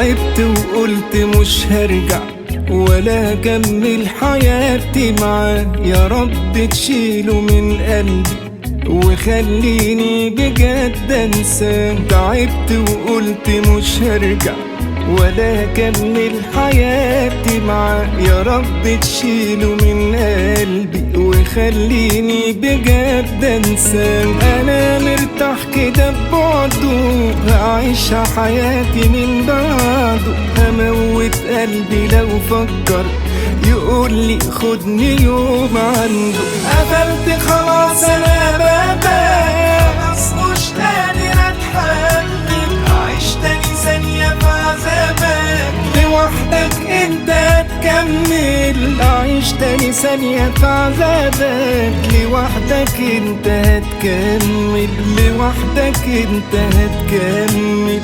تعبت وقلت مش هرجع ولا اكمل حياتي معاه. يا رب تشيله من قلبي وخليني بجد انساه. تعبت وقلت مش هرجع ولا اكمل حياتي معاه. يا رب تشيله من قلبي وخليني بجد انساه. انا مرتاح كده ببعده، هعيش حياتي من بعده. هموت قلبي لو فكر يقولي خدني يوم عنده. قفلت خلاص انا بابك، خلاص مش قادر اتحمل. عيش تاني ثانية في عذابك، لوحدك انت هتكمل. اعيش تاني ثانية في عذابك، لوحدك انت هتكمل. لوحدك انت هتكمل.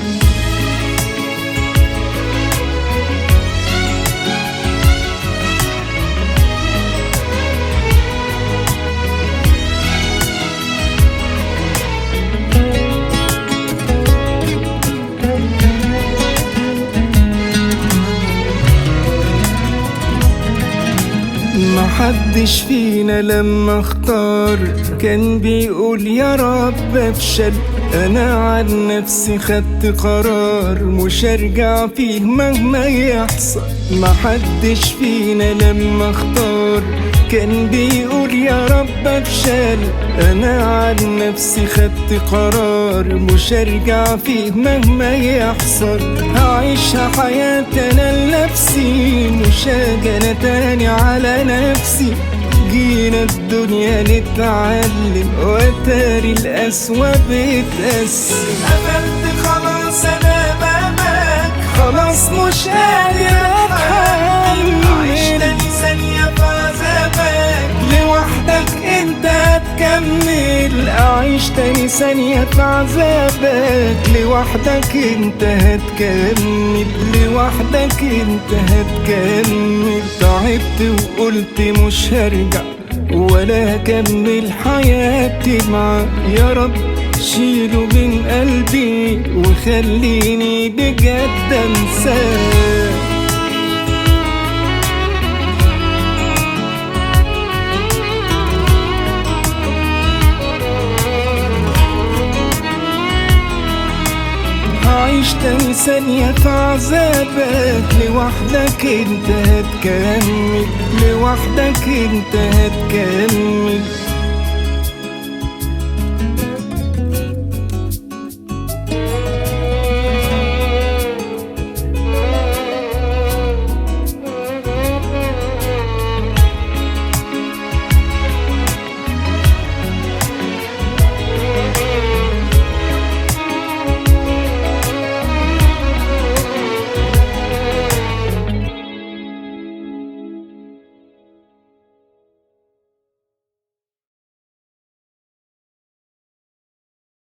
محدش فينا لما اختار كان بيقول يا رب افشل. انا عن نفسي خدت قرار مش هرجع فيه مهما يحصل. محدش فينا لما اختار كان بيقول يا رب افشل. انا عن نفسي خدت قرار مش هرجع فيه مهما يحصل. هعيشها حياتي انا لنفسي، مش هاجي انا تاني على نفسي. جينا الدنيا نتعلم واتاري القسوة بتقسم. قفلت خلاص انا بابك، خلاص مش قادر اتحمل. عيش تاني ثانية في عذابك، لوحدك انت هتكمل. اعيش تاني ثانية في عذابك، لوحدك انت هتكمل. لوحدك انت هتكمل. تعبت وقلت مش هرجع ولا اكمل حياتي معاه. يا رب شيله من قلبي وخليني بجد انساه. عيش تاني ثانية في عذابك، لوحدك انت هتكمل. لوحدك انت هتكمل.